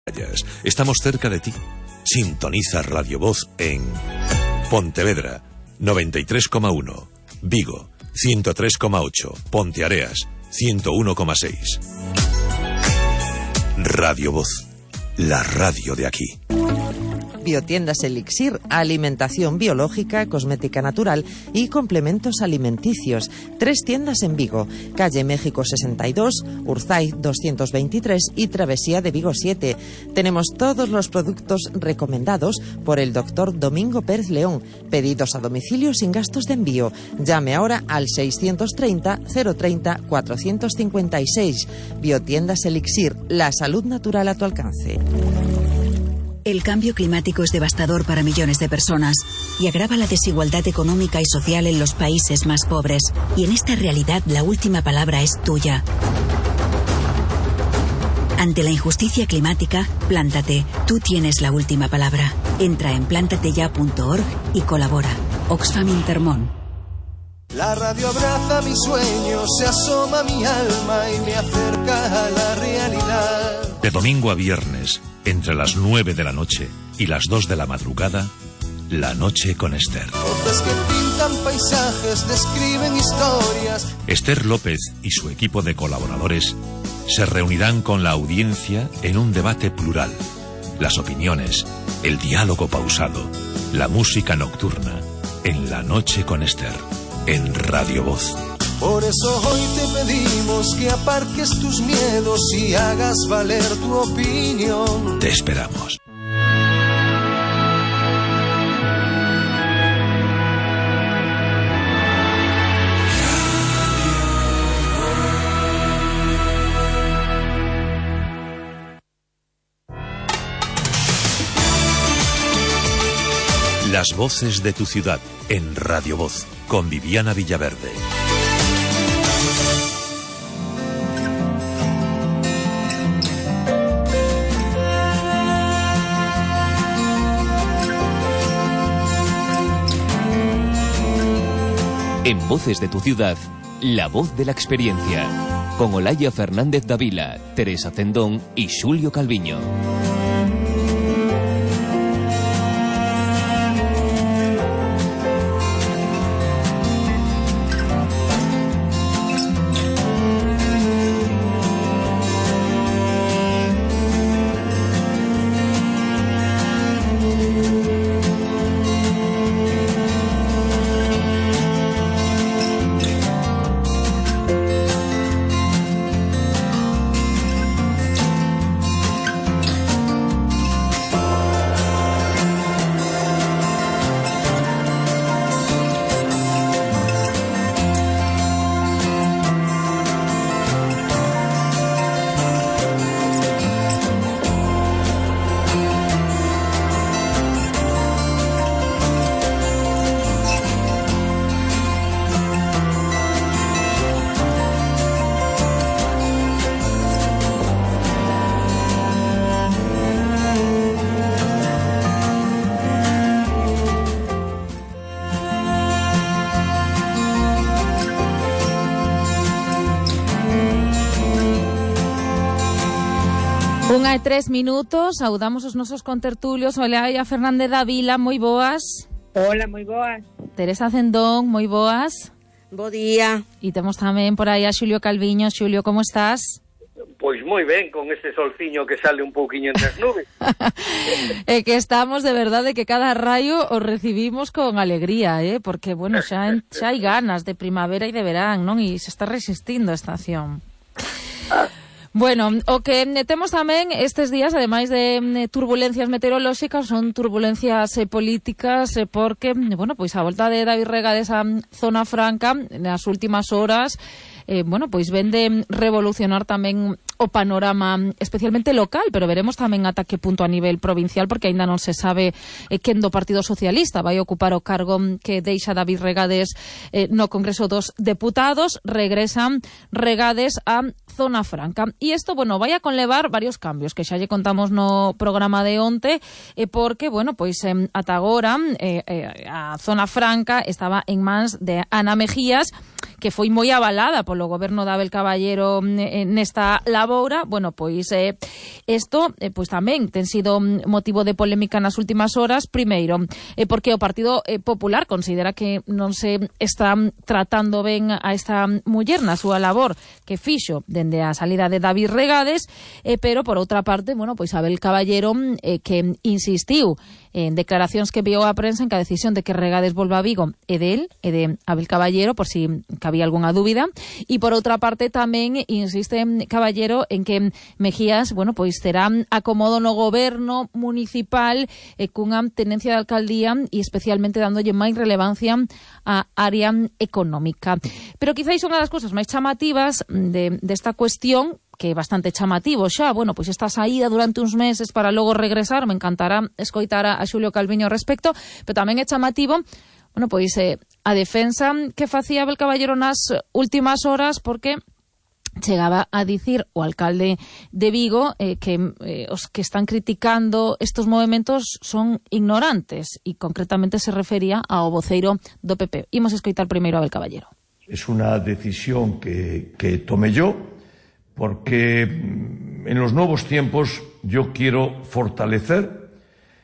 Estamos cerca de ti. Sintoniza Radio Voz en Pontevedra 93,1, Vigo 103,8, Ponteareas 101,6. Radio Voz, la radio de aquí. Biotiendas Elixir, alimentación biológica, cosmética natural y complementos alimenticios. 3 tiendas en Vigo, calle México 62, Urzaiz 223 y Travesía de Vigo 7. Tenemos todos los productos recomendados por el doctor Domingo Pérez León. Pedidos a domicilio sin gastos de envío. Llame ahora al 630 030 456. Biotiendas Elixir, la salud natural a tu alcance. El cambio climático es devastador para millones de personas y agrava la desigualdad económica y social en los países más pobres. Y en esta realidad la última palabra es tuya. Ante la injusticia climática, plántate. Tú tienes la última palabra. Entra en plantateya.org y colabora. Oxfam Intermón. La radio abraza mis sueños, se asoma a mi alma y me acerca a la realidad. De domingo a viernes, entre las 9 de la noche y las 2 de la madrugada, La Noche con Esther. Voces que pintan paisajes, describen historias. Esther López y su equipo de colaboradores se reunirán con la audiencia en un debate plural. Las opiniones, el diálogo pausado, la música nocturna, en La Noche con Esther, en Radio Voz. Por eso hoy te pedimos que aparques tus miedos y hagas valer tu opinión. Te esperamos. Las voces de tu ciudad, en Radio Voz, con Viviana Villaverde. En Voces de tu Ciudad, la voz de la experiencia, con Olaya Fernández Dávila, Teresa Cendón y Xulio Calviño. Unha e 3 minutos, saudamos os nosos contertulios. Olaya Fernández Dávila, moi boas. Hola, moi boas. Teresa Cendón, moi boas. Bo día. E temos tamén por aí a Xulio Calviño. Xulio, como estás? Pois moi ben, con este solciño que sale un pouquiño entre as nubes. É que estamos de verdade que cada raio o recibimos con alegría, porque, bueno, xa hai ganas de primavera e de verán, non? E se está resistindo a estación. Bueno, o que temos tamén estes días, ademais de turbulencias meteorolóxicas, son turbulencias políticas, porque, bueno, pois a volta de David Regades a Zona Franca nas últimas horas, bueno, pois ven de revolucionar tamén o panorama especialmente local, pero veremos tamén ata que punto a nivel provincial, porque aínda non se sabe quen do Partido Socialista vai ocupar o cargo que deixa David Regades no Congreso dos Deputados. Regresan Regades a Zona Franca. E isto, bueno, vai a conlevar varios cambios que xa lle contamos no programa de onte, porque, bueno, pois ata agora a Zona Franca estaba en mans de Ana Mejías, que foi moi avalada polo goberno de Abel Caballero nesta laboura. Bueno, pois isto pois tamén ten sido motivo de polémica nas últimas horas. Primeiro, porque o Partido Popular considera que non se está tratando ben a esta muller na súa labor que fixo dende a salida de David Regades, pero por outra parte, bueno, pois Abel Caballero que insistiu en declaracións que enviou á prensa en que a decisión de que Regades volva a Vigo é de él, é de Abel Caballero, por si cabía algunha dúbida. E por outra parte tamén insiste Caballero en que Mejías, bueno, pois terá acomodo no goberno municipal cunha tenencia de alcaldía e especialmente dándolle máis relevancia á área económica. Pero quizáis unha das cousas máis chamativas desta cuestión, que é bastante chamativo xa, bueno, pois esta saída durante uns meses para logo regresar, me encantará escoitar a Xulio Calviño ao respecto, pero tamén é chamativo, bueno, pois a defensa que facía Abel Caballero nas últimas horas, porque chegaba a dicir o alcalde de Vigo que os que están criticando estos movimentos son ignorantes, e concretamente se refería ao voceiro do PP. Imos escoitar primeiro a Abel Caballero. Es una decisión que tomé yo, porque en los nuevos tiempos yo quiero fortalecer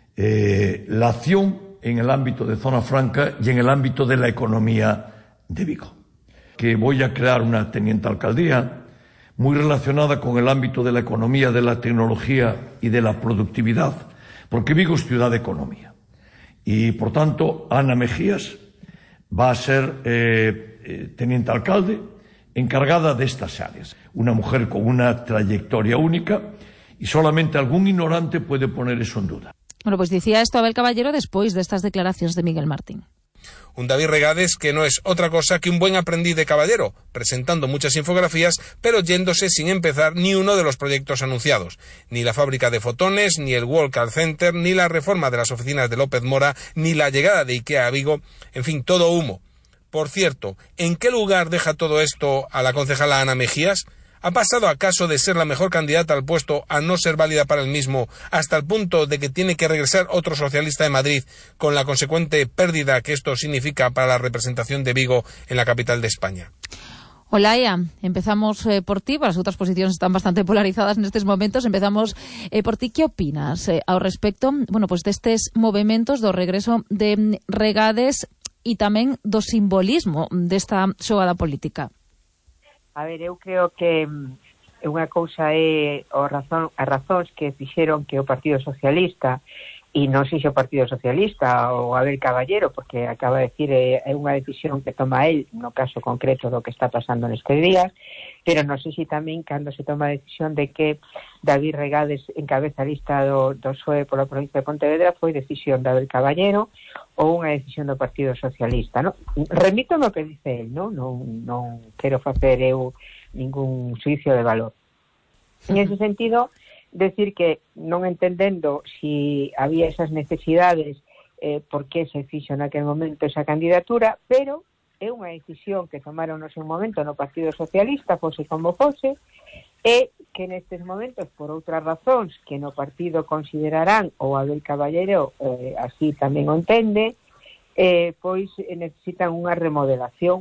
la acción en el ámbito de Zona Franca y en el ámbito de la economía de Vigo. Que voy a crear una teniente alcaldía muy relacionada con el ámbito de la economía, de la tecnología y de la productividad, porque Vigo es ciudad de economía. Y por tanto, Ana Mejías va a ser teniente alcalde encargada de estas áreas. Una mujer con una trayectoria única, y solamente algún ignorante puede poner eso en duda. Bueno, pues decía esto Abel Caballero despois destas declaracións de Miguel Martín. Un David Regades que no es otra cosa que un buen aprendiz de Caballero, presentando muchas infografías, pero yéndose sin empezar ni uno de los proyectos anunciados. Ni la fábrica de fotones, ni el World Call Center, ni la reforma de las oficinas de López Mora, ni la llegada de IKEA a Vigo, en fin, todo humo. Por cierto, ¿en qué lugar deja todo esto a la concejala Ana Mejías? ¿Ha pasado acaso de ser la mejor candidata al puesto a no ser válida para el mismo, hasta el punto de que tiene que regresar otro socialista de Madrid, con la consecuente pérdida que esto significa para la representación de Vigo en la capital de España? Olaia, empezamos por ti, as outras posicións están bastante polarizadas nestes momentos, empezamos por ti. Que opinas ao respecto, bueno, pues destes movementos do regreso de Regades e tamén do simbolismo desta xogada política? A ver, eu creo que unha cousa é as razóns que fixeron que o Partido Socialista, e non sei se o Partido Socialista ou Abel Caballero, porque acaba de decir é unha decisión que toma él no caso concreto do que está pasando nestes días, pero non sei se tamén cando se toma a decisión de que David Regades encabeza a lista do PSOE pola provincia de Pontevedra foi decisión de Abel Caballero ou unha decisión do Partido Socialista, non? Remito no que dice él, non quero facer eu ningún xuicio de valor. En ese sentido, decir que non entendendo si había esas necesidades por que se fixo naquel momento esa candidatura, pero é unha decisión que tomaron no seu momento no Partido Socialista, fose como fose, e que nestes momentos, por outras razóns que no partido considerarán, ou Abel Caballero así tamén o entende, pois necesitan unha remodelación.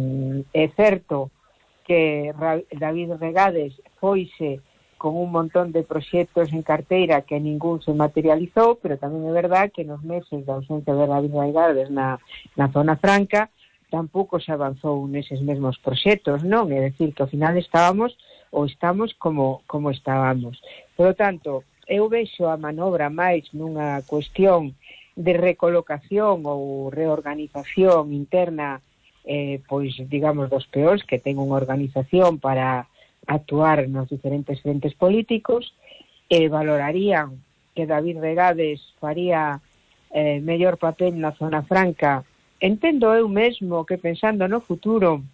É certo que David Regades foise con un montón de proxectos en carteira que ningún se materializou, pero tamén é verdad que nos meses da ausencia de David Regades na Zona Franca tampouco se avanzou neses mesmos proxectos, non? É dicir, que ao final estamos como estábamos. Por lo tanto, eu vexo a manobra máis nunha cuestión de recolocación ou reorganización interna, pois, digamos, dos peóns que ten unha organización para actuar nos diferentes frentes políticos, valorarían que David Regades faría mellor papel na Zona Franca. Entendo eu mesmo que pensando no futuro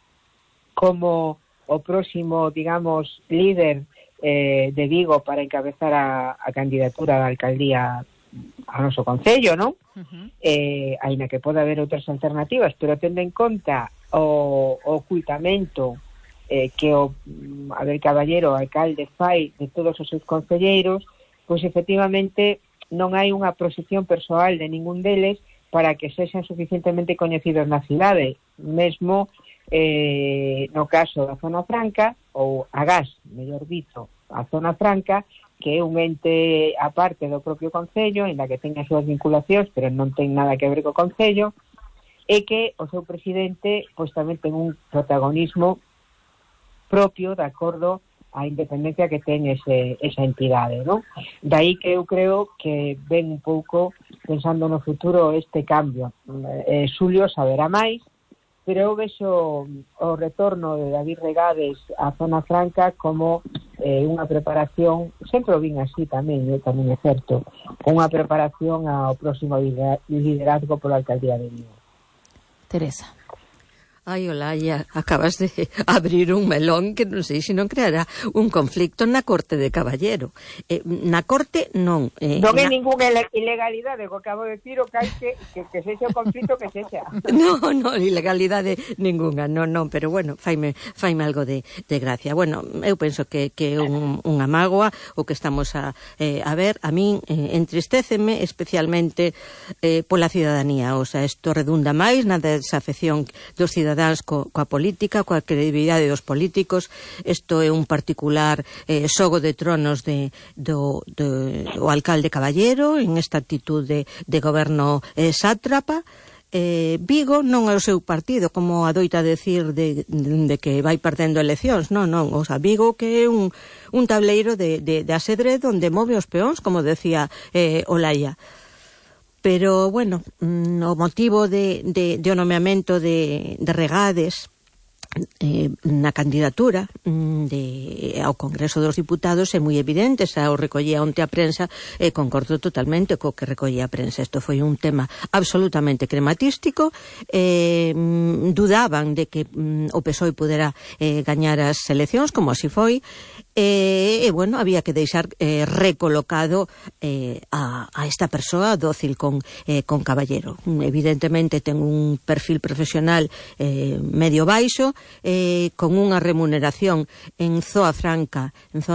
como o próximo, digamos, líder de Vigo para encabezar a candidatura da alcaldía ao noso concello, non? Aínda que pode haber outras alternativas, pero tendo en conta o ocultamento que o Abel Caballero, alcalde, fai de todos os seus concelleiros, pois efectivamente non hai unha proxección persoal de ningún deles para que sexan suficientemente coñecidos na cidade. Mesmo no caso da Zona Franca, ou Agás, mellor dito, a Zona Franca, que é un ente aparte do propio Concello, en la que ten as súas vinculacións, pero non ten nada que ver co Concello, e que o seu presidente pois tamén ten un protagonismo propio de acordo á independencia que ten esa entidade, non? Daí que eu creo que ven un pouco pensando no futuro este cambio. Xulio saberá máis, pero eu vexo o retorno de David Regades á Zona Franca como unha preparación, sempre o vin así tamén é certo, unha preparación ao próximo liderazgo pola alcaldía de Vigo. Teresa. Ai, Olaya, acabas de abrir un melón que non sei se non creará un conflicto na Corte de Caballero. Na Corte non. Non é ninguna ilegalidade, o que acabo de decir, o que hai que sexa o conflicto que sexa. Non, ilegalidade ninguna, non, pero bueno, faime algo de gracia. Bueno, eu penso que é unha mágoa o que estamos a ver. A min entristéceme especialmente pola cidadanía, o sea, isto redunda máis na desafección dos cidadáns coa política, coa credibilidade dos políticos. Isto é un particular xogo de tronos do alcalde Caballero en esta actitude de goberno sátrapa. Vigo non é o seu partido, como adoita decir de que vai perdendo eleccións, non, o sea, Vigo que é un tableiro de asedrez onde move os peóns, como decía Olaya. Pero, bueno, o motivo de o nomeamento de Regades na candidatura ao Congreso dos Diputados é moi evidente, xa o recollía onte a prensa, concordo totalmente co que recollía a prensa. Isto foi un tema absolutamente crematístico, dudaban de que o PSOE pudera gañar as eleccións, como así foi, bueno, había que deixar recolocado a esta persoa dócil con Caballero. Evidentemente ten un perfil profesional medio baixo, con unha remuneración en zona franca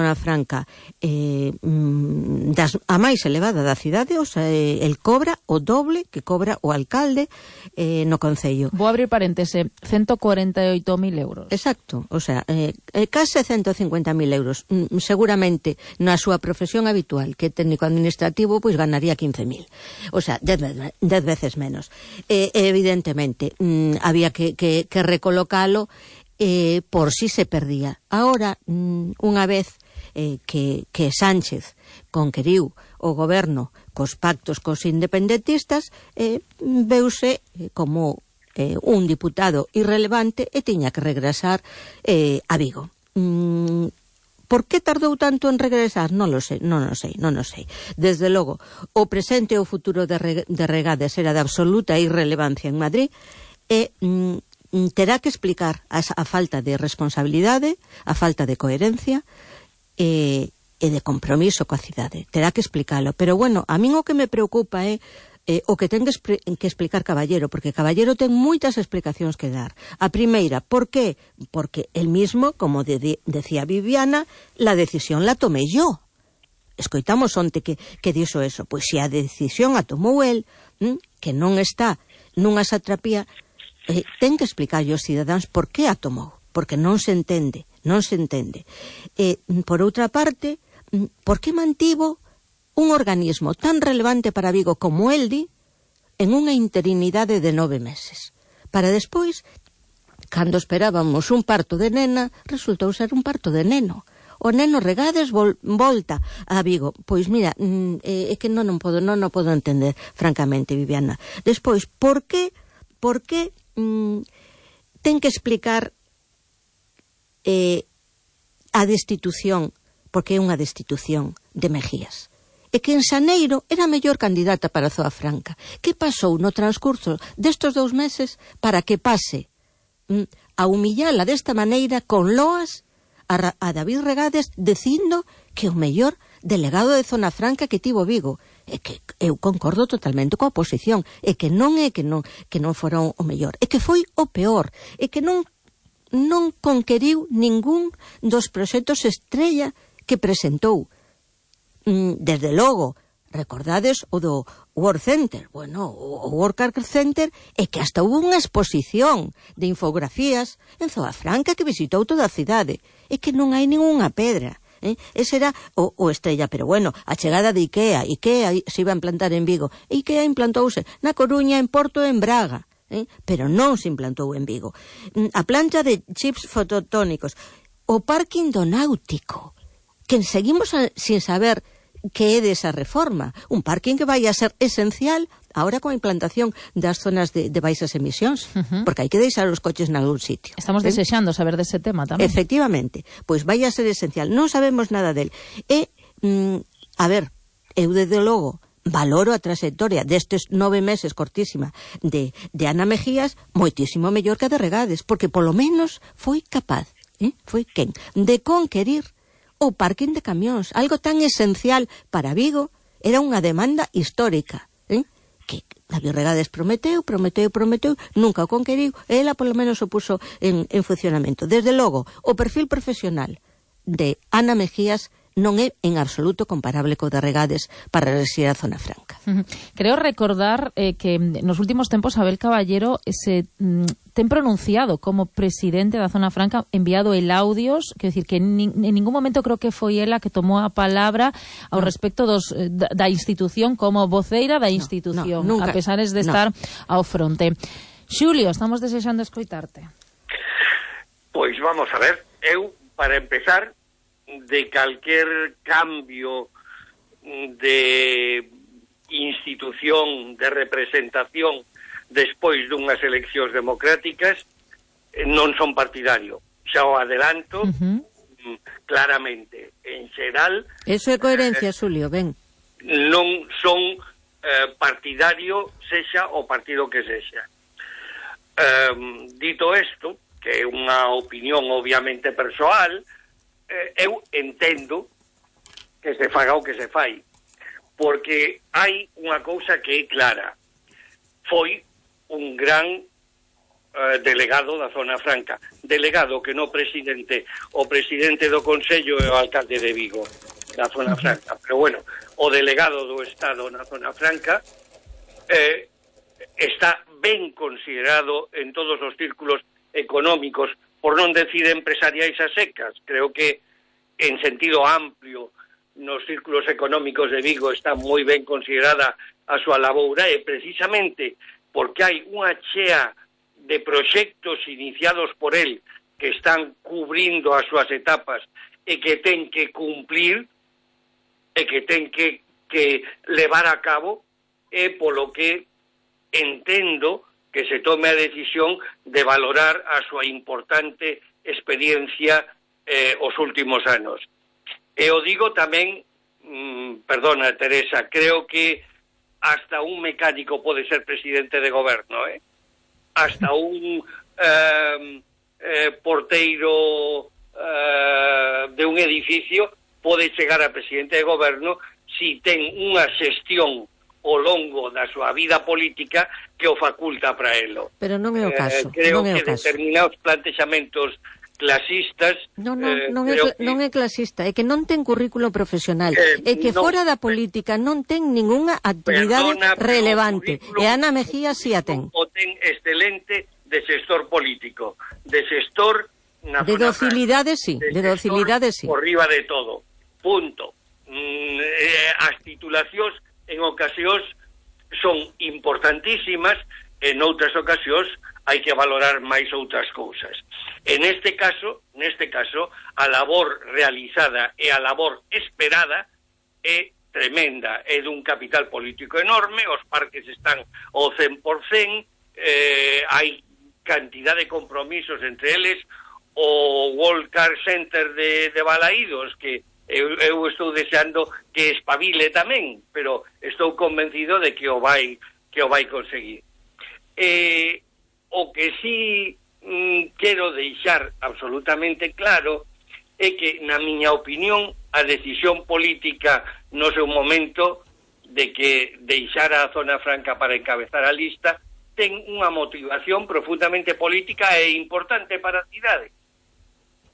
a máis elevada da cidade, o sea, el cobra o doble que cobra o alcalde no Concello. Vou abrir paréntese, 148.000 euros. Exacto, o sea, case 150.000 euros. Seguramente na súa profesión habitual, que é técnico administrativo, pois ganaría 15.000. O sea, 10 veces menos. Evidentemente, había que recolocalo por si se perdía. Ahora, unha vez que Sánchez conqueriu o goberno cos pactos cos independentistas, veuse como un diputado irrelevante e tiña que regresar a Vigo. Por que tardou tanto en regresar? Non o sei. Desde logo, o presente e o futuro de Regades era de absoluta irrelevancia en Madrid e terá que explicar a falta de responsabilidade, a falta de coherencia e de compromiso coa cidade. Terá que explicalo. Pero bueno, a min o que me preocupa é o que ten que explicar Caballero, porque Caballero ten moitas explicacións que dar. A primeira, por qué? Porque el mismo, como decía Viviana, la decisión la tomé yo. Escoitamos onte que dixo eso. Pois se a decisión a tomou el, que non está nunha satrapía, ten que explicar aos cidadáns por que a tomou, porque non se entende. Por outra parte, por que mantivo un organismo tan relevante para Vigo como el di en unha interinidade de 9 meses, para despois, cando esperábamos un parto de nena, resultou ser un parto de neno. O neno Regades volta a Vigo. Pois mira, é que non o podo entender, francamente, Viviana. Despois, por que ten que explicar a destitución, porque é unha destitución de Mejías? E que en Xaneiro era a mellor candidata para a Zoa Franca. Que pasou no transcurso destos 2 meses para que pase a humillala desta maneira con loas a David Regades dicindo que o mellor delegado de Zona Franca que tivo Vigo? E que eu concordo totalmente coa oposición, e que non fora o mellor, e que foi o peor, e que non conqueriu ningún dos proxectos estrella que presentou. Desde logo, recordades o do World Center. Bueno, o World Trade Center é que hasta hubo unha exposición de infografías en Zoafranca que visitou toda a cidade. É que non hai ninguna pedra. Ese era o estrella, pero bueno, a chegada de IKEA se iba a implantar en Vigo. IKEA implantouse na Coruña, en Porto e en Braga. Pero non se implantou en Vigo. A planta de chips fototónicos, o parking do Náutico, que seguimos sin saber que é desa reforma, un parking que vai a ser esencial ahora con a implantación das zonas de baixas emisións, porque hai que deixar os coches nalgún sitio. Estamos desexando saber dese tema tamén. Efectivamente, pois vai a ser esencial, non sabemos nada del. A ver, eu desde logo valoro a trayectoria destes 9 meses cortísima de Ana Mejías moitísimo mellor que a de Regades, porque polo menos foi capaz, foi quen, de conquerir o parking de camións, algo tan esencial para Vigo, era unha demanda histórica, que David Regades prometeu, nunca o conqueriu, e ela polo menos o puso en funcionamento. Desde logo, o perfil profesional de Ana Mejías non é en absoluto comparable co de Regades para residir a Zona Franca. Creo recordar que nos últimos tempos Abel Caballero se ten pronunciado como presidente da Zona Franca, enviado el audios, quero dicir que en ningún momento creo que foi ela que tomou a palabra ao respecto da institución como voceira da institución, nunca, a pesar de estar ao fronte. Xulio, estamos desexando escoitarte. Pois vamos a ver, eu, para empezar, de calquer cambio de institución, de representación despois dunhas eleccións democráticas, non son partidario. Xa o adelanto claramente. En xeral... Eso é coherencia, Xulio, ben. Non son partidario, sexa o partido que sexa. Dito isto, que é unha opinión obviamente persoal, eu entendo que se faga o que se fai, porque hai unha cousa que é clara. Foi un gran delegado da Zona Franca, delegado que non presidente, o presidente do Consello e o alcalde de Vigo da Zona Franca, pero bueno, o delegado do Estado na Zona Franca está ben considerado en todos os círculos económicos, por non decir empresariais a secas. Creo que en sentido amplio nos círculos económicos de Vigo está moi ben considerada a súa laboura, e precisamente porque hai unha chea de proxectos iniciados por el que están cubrindo as súas etapas e que ten que cumplir e que ten que levar a cabo, e polo que entendo que se tome a decisión de valorar a súa importante experiencia os últimos anos. E o digo tamén, perdona Teresa, creo que hasta un mecánico pode ser presidente de goberno, hasta un porteiro de un edificio pode chegar a presidente de goberno si ten unha xestión ao longo da súa vida política que o faculta para elo. Pero non é o caso. Creo que determinados plantexamentos clasistas... Non é clasista, é que non ten currículo profesional, é que fora da política non ten ningunha actividade relevante, e Ana Mejía si a ten. O ten excelente de xestor político, de xestor... De docilidade sí, de docilidade sí. Por riba de todo, punto. As titulacións en ocasións son importantísimas, en outras ocasións hai que valorar máis outras cousas. En este caso, a labor realizada e a labor esperada é tremenda, é dun capital político enorme, os parques están ao 100%, hai cantidad de compromisos, entre eles o World Trade Center de Balaídos, que eu estou deseando que espabile tamén, pero estou convencido de que o vai conseguir. O que sí quero deixar absolutamente claro é que, na miña opinión, a decisión política no seu momento de que deixara a Zona Franca para encabezar a lista ten unha motivación profundamente política e importante para a cidade.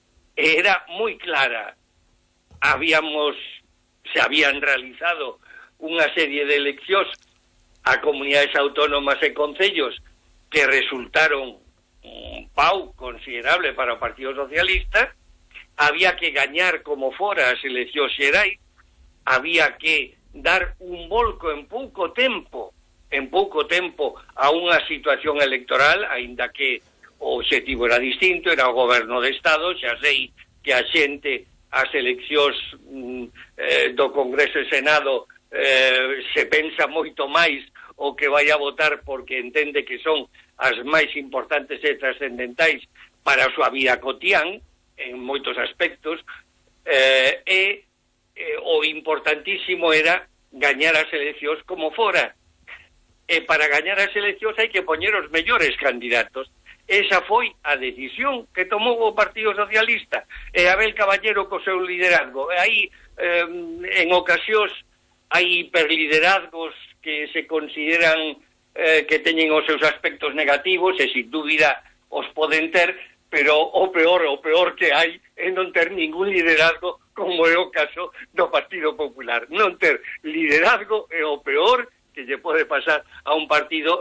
Era moi clara. Se habían realizado unha serie de eleccións a comunidades autónomas e concellos que resultaron un pau considerable para o Partido Socialista. Había que gañar como fora as eleccións xerais, había que dar un volco en pouco tempo a unha situación electoral, aínda que o obxectivo era distinto, era o goberno de Estado. Xa sei que a xente as eleccións do Congreso e Senado se pensa moito máis o que vai a votar porque entende que son as máis importantes e trascendentais para a súa vida cotián en moitos aspectos, o importantísimo era gañar as eleccións como fora, e para gañar as eleccións hai que poñer os mellores candidatos. Esa foi a decisión que tomou o Partido Socialista, e Abel Caballero co seu liderazgo. Aí en ocasións hai hiperliderazgos que se consideran que teñen os seus aspectos negativos, e sin dúbida os poden ter, pero o peor que hai é non ter ningún liderazgo, como é o caso do Partido Popular. Non ter liderazgo é o peor que lle pode pasar a un partido,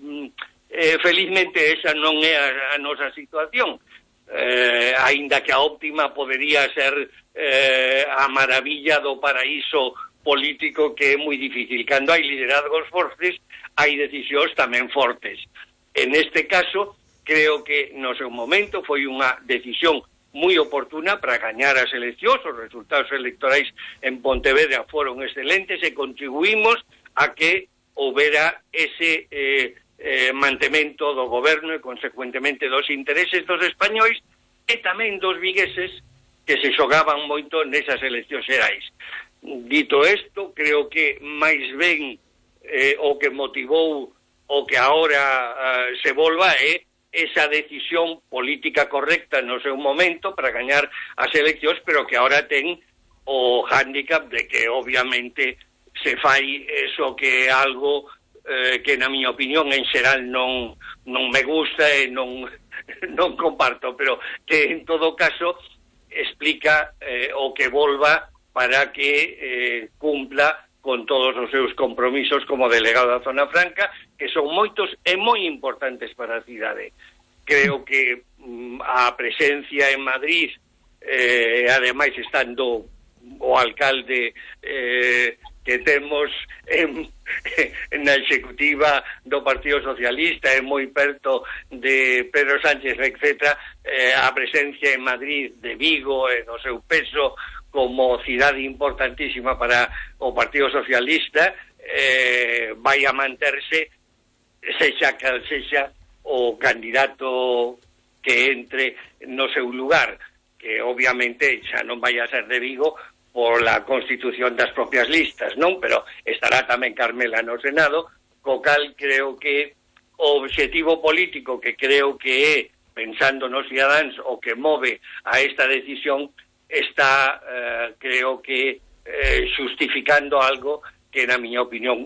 felizmente esa non é a nosa situación, aínda que a óptima podería ser a maravilla do paraíso político, que é moi difícil. Cando hai liderazgos fortes, hai decisións tamén fortes. En este caso, creo que no seu momento foi unha decisión moi oportuna para gañar as eleccións. Os resultados electorais en Pontevedra foron excelentes e contribuímos a que houbera ese mantemento do goberno e, consecuentemente, dos intereses dos españois e tamén dos vigueses, que se xogaban moito nesas eleccións xerais. Dito isto, creo que máis ben o que motivou o que agora se volva é esa decisión política correcta no seu momento para gañar as eleccións, pero que agora ten o hándicap de que obviamente se fai eso que é algo que na miña opinión en xeral non me gusta e non comparto, pero que en todo caso explica o que volva para que cumpla con todos os seus compromisos como delegado da Zona Franca, que son moitos e moi importantes para a cidade. Creo que a presencia en Madrid, ademais estando o alcalde que temos na executiva do Partido Socialista, é moi perto de Pedro Sánchez, etc., a presencia en Madrid de Vigo e no seu peso como cidade importantísima para o Partido Socialista, vai a manterse, sexa cal sexa o candidato que entre no seu lugar, que obviamente xa non vai a ser de Vigo por la constitución das propias listas, non? Pero estará tamén Carmela no Senado, co cal creo que o obxectivo político que creo que é, pensando nos cidadáns, o que move a esta decisión, está, creo que, xustificando algo que, na miña opinión,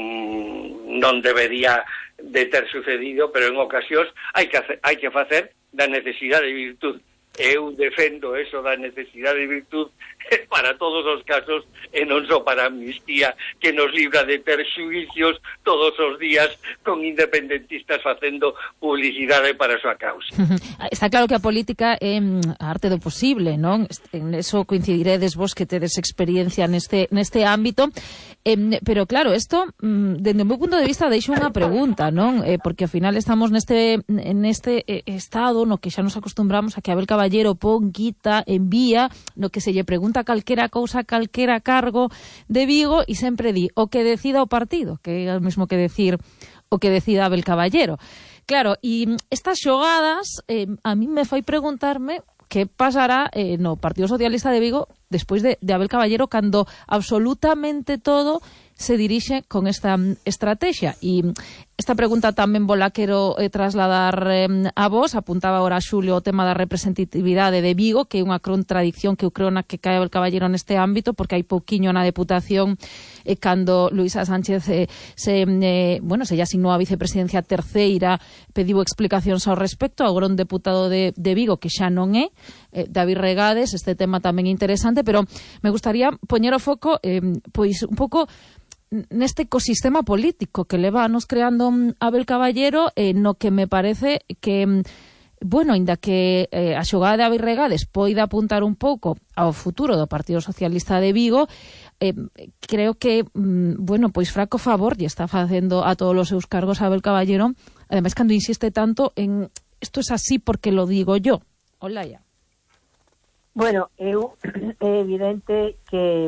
non debería de ter sucedido, pero en ocasións hai que facer da necesidade de virtud. Eu defendo eso da necesidade de virtud para todos os casos e non só para a amnistía, que nos libra de ter xuicios todos os días con independentistas facendo publicidade para a súa causa. Está claro que a política é a arte do posible, non? En eso coincidiredes vos que tedes experiencia neste ámbito, pero claro, isto, dende o meu punto de vista, deixo unha pregunta, non? Porque ao final estamos neste estado no que xa nos acostumbramos a que Abel Caballero pon, quita, envía, no que se lle pregunta calquera cousa, calquera cargo de Vigo, e sempre di o que decida o partido, que é o mesmo que decir o que decida Abel Caballero. Claro, e estas xogadas a mí me fai preguntarme que pasará no Partido Socialista de Vigo despois de Abel Caballero, cando absolutamente todo se dirixe con esta estrategia. E esta pregunta tamén vola quero trasladar a vos. Apuntaba agora a Xulio o tema da representatividade de Vigo, que é unha contradicción que eu creo na que cae Abel Caballero neste ámbito, porque hai pouquiño na Deputación cando Luisa Sánchez se lle asignou a vicepresidencia terceira, pediu explicacións ao respecto. Agora un deputado de Vigo que xa non é, David Regades. Este tema tamén interesante, pero me gustaría poñer o foco pois un pouco neste ecosistema político que leva anos creando Abel Caballero, no que me parece que, bueno, ainda que a xogada de Abel Regades poida apuntar un pouco ao futuro do Partido Socialista de Vigo, creo que, bueno, pois fraco favor lle está facendo a todos os seus cargos a Abel Caballero, ademais cando insiste tanto en isto es así porque lo digo yo. Olaya. Bueno, é evidente que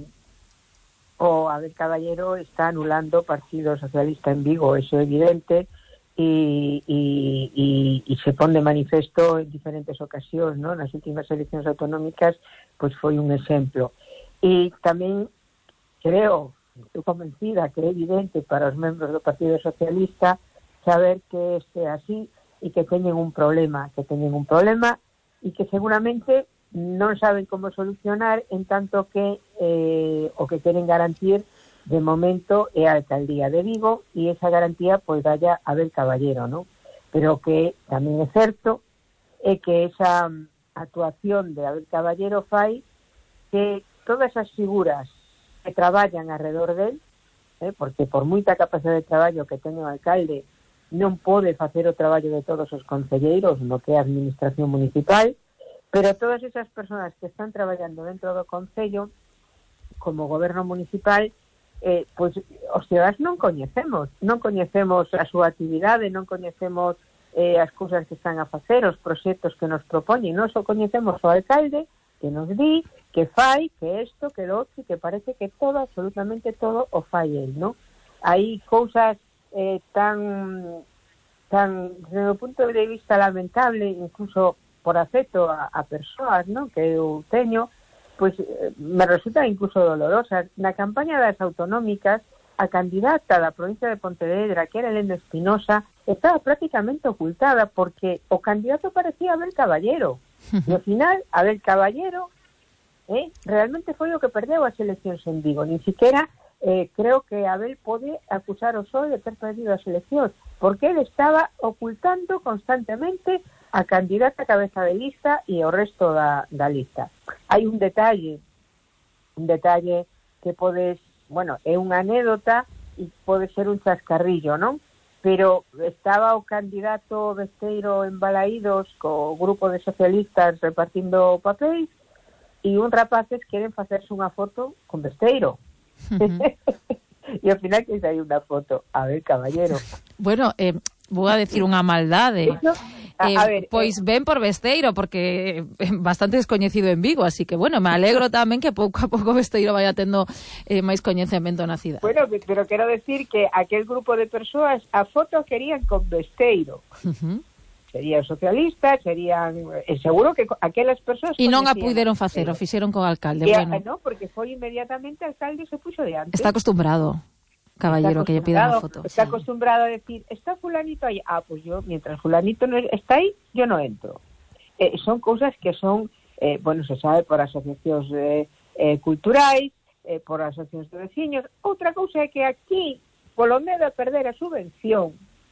o Abel Caballero está anulando o Partido Socialista en Vigo, eso é evidente, e se pon de manifesto en diferentes ocasións, ¿no? Nas últimas eleccións autonómicas, pois foi un exemplo. E tamén creo, estou convencida que é evidente para os membros do Partido Socialista saber que este é así e que teñen un problema e que seguramente non saben como solucionar, en tanto que o que queren garantir de momento é a alcaldía de Vigo, e esa garantía pois dalla Abel Caballero, ¿no? Pero que tamén é certo é que esa actuación de Abel Caballero fai que todas as figuras que traballan alrededor del, porque por moita capacidade de traballo que teña o alcalde non pode facer o traballo de todos os concelleiros no que é a administración municipal, pero todas esas persoas que están traballando dentro do concello como goberno municipal, pois os cidadãos non coñecemos a súa actividade, non coñecemos as cousas que están a facer, os proxectos que nos propoñen, non só coñecemos o alcalde que nos di, que fai, que isto, que lo outro, que parece que todo, absolutamente todo o fai el, non? Hai cousas tan desde o punto de vista lamentable, incluso por afecto a persoas, ¿no?, que eu teño, pois me resulta incluso dolorosa. Na campaña das autonómicas, a candidata da provincia de Pontevedra, que era Elena Espinosa, estaba prácticamente ocultada porque o candidato parecía Abel Caballero. E ao final, Abel Caballero realmente foi o que perdeu as eleccións en Vigo. Ni siquiera creo que Abel pode acusar o PSOE de ter perdido as eleccións, porque ele estaba ocultando constantemente a candidata cabeza de lista e o resto da lista. Hai un detalle que podes, bueno, é unha anécdota e pode ser un chascarrillo, non? Pero estaba o candidato Besteiro en Balaídos co grupo de socialistas repartindo papéis e un rapaces queren facerse unha foto con Besteiro. E ao final que hai unha foto a ver, Caballero. Bueno, vou a decir unha maldade. Eso, a ver, pois ben por Besteiro, porque bastante descoñecido en Vigo, así que, bueno, me alegro tamén que pouco a pouco Besteiro vaya tendo máis coñecemento na cidade. Bueno, pero quero decir que aquel grupo de persoas a foto querían con Besteiro. Serían socialistas, serían... seguro que aquelas persoas... E non a puideron facer, o fixeron con o alcalde. Bueno. No, porque foi inmediatamente o alcalde se puxo de antes. Está acostumbrado. Caballero, que lle pidan a foto. Está acostumbrado a decir, está fulanito aí. Ah, pues yo, mientras fulanito no está aí, yo no entro. Son cousas que son, bueno, se sabe por asociacións culturais, por asociacións de veciños. Outra cousa é que aquí, polo medo a perder a subvención,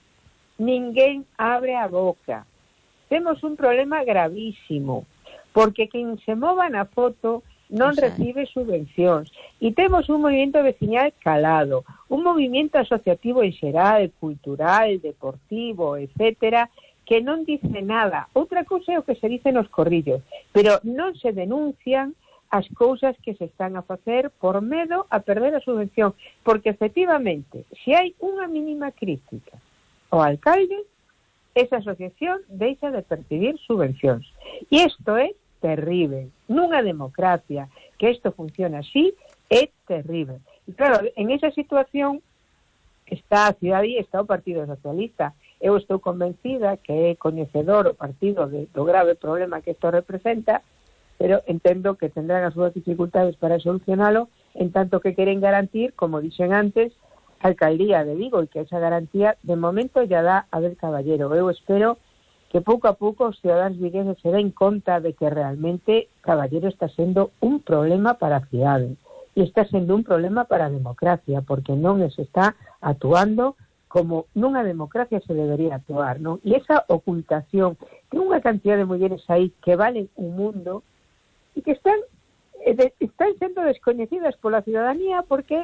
ninguén abre a boca. Temos un problema gravísimo, porque quen se mova na foto non recibe subvencións. E temos un movimento veciñal calado, un movimento asociativo en xeral, cultural, deportivo, etcétera, que non dice nada. Outra cousa é o que se dice nos corrillos, pero non se denuncian as cousas que se están a facer por medo a perder a subvención, porque efectivamente, se hai unha mínima crítica ao alcalde, esa asociación deixa de percibir subvencións. E isto é terrible. Nunha democracia que isto funciona así é terrible. E claro, en esa situación está a cidade e está o Partido Socialista. Eu estou convencida que é coñecedor o partido do grave problema que isto representa, pero entendo que tendrán as súas dificultades para solucionalo, en tanto que queren garantir, como dixen antes, a alcaldía de Vigo, e que esa garantía de momento ya dá Abel Caballero. Eu espero que pouco a pouco os cidadáns vigueses se den conta de que realmente Caballero está sendo un problema para a cidade e está sendo un problema para a democracia, porque non se está actuando como nunha democracia se debería actuar, non? E esa ocultación, ten unha cantidad de mulleres aí que valen un mundo e que están sendo descoñecidas pola ciudadanía porque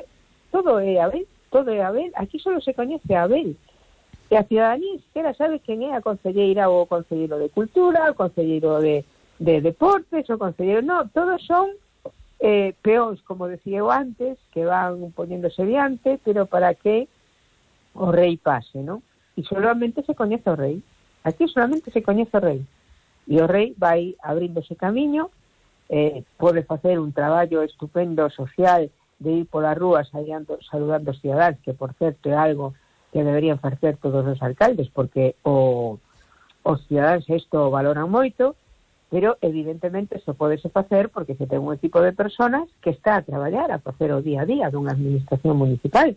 todo é Abel, aquí solo se coñece a Abel. E a ciudadanía sequera sabe quen é a concelleira ou o concelleiro de Cultura, o concelleiro de Deportes, o concelleiro... No, todos son peóns, como decía eu antes, que van poñéndose diante, pero para que o rei pase, non? E solamente se coñece o rei. Aquí solamente se coñece o rei. E o rei vai abrindo ese camiño, pode facer un traballo estupendo social de ir polas rúas saludando os cidadáns, que por certo é algo que deberían facer todos os alcaldes, porque os cidadáns isto valoran moito, pero evidentemente isto podese facer porque se ten un equipo de personas que está a traballar, a facer o día a día dunha administración municipal.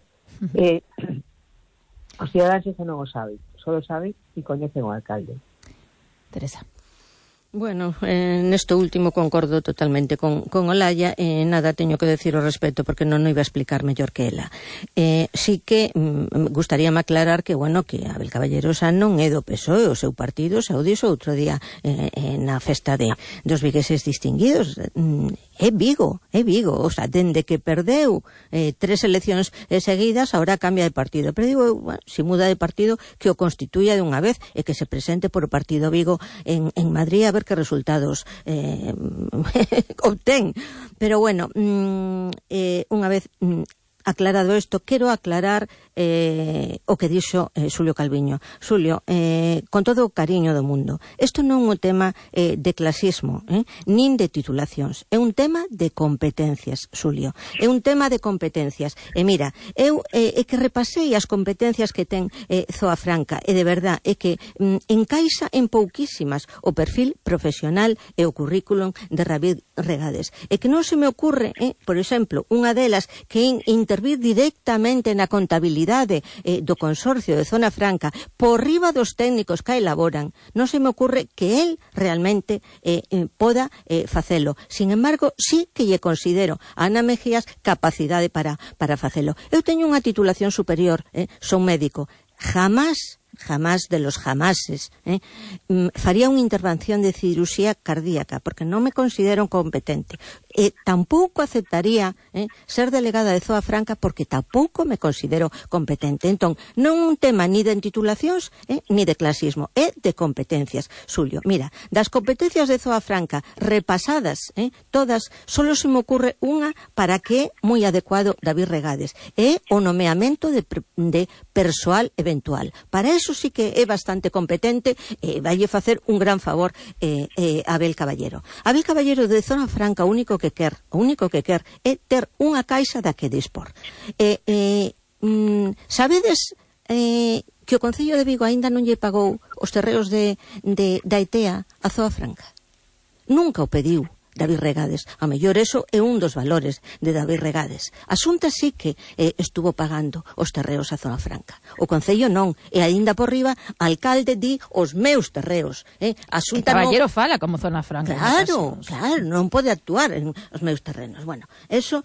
Os cidadáns iso non o saben, só saben e coñecen o alcalde. Teresa. Bueno, nesto último concordo totalmente con Olaya, nada teño que decir ao respecto porque non iba a explicar mellor que ela. Sí que gustaríame aclarar que, bueno, que Abel Caballero San non é do PSOE, o seu partido xa o dixo outro día na festa dos vigueses distinguidos. É Vigo, o sea, dende que perdeu 3 eleccións seguidas, ahora cambia de partido, pero digo, bueno, se muda de partido, que o constituya de unha vez e que se presente por o partido Vigo en Madrid a ver que resultados obtén. Pero bueno, unha vez aclarado isto, quero aclarar o que dixo Xulio Calviño. Xulio, con todo o cariño do mundo, isto non é un tema de clasismo, nin de titulacións, é un tema de competencias, Xulio, é un tema de competencias. E mira, eu que repasei as competencias que ten Zoafranca, e de verdad é que encaixa en pouquísimas o perfil profesional e o currículum de David Regades. E que non se me ocurre, por exemplo, unha delas que intervir directamente na contabilidade do consorcio de Zona Franca por riba dos técnicos que a elaboran, non se me ocurre que él realmente poda facelo. Sin embargo, sí que lle considero a Ana Mejías capacidade para facelo. Eu teño unha titulación superior, son médico, jamás de los jamases faría unha intervención de cirurxía cardíaca porque non me considero competente, e tampouco aceptaría ser delegada de Zoafranca porque tampouco me considero competente. Entón, non un tema ni de titulacións ni de clasismo, é de competencias. Xulio, mira, das competencias de Zoafranca repasadas todas, solo se me ocurre unha para que é moi adecuado David Regades, é o nomeamento de persoal eventual. Para eso sí que é bastante competente, vaille facer un gran favor a Abel Caballero. Abel Caballero de Zona Franca o único que quer é ter unha caixa da que dispor. Sabedes que o Concello de Vigo aínda non lle pagou os terreos da ITEA a Zoafranca? Nunca o pediu David Regades. A mellor eso é un dos valores de David Regades. A Xunta sí que estuvo pagando os terreos a Zona Franca. O Concello non. E aínda por riba, alcalde di os meus terreos. A Xunta Caballero fala como Zona Franca. Claro, non pode actuar en os meus terrenos. Bueno, eso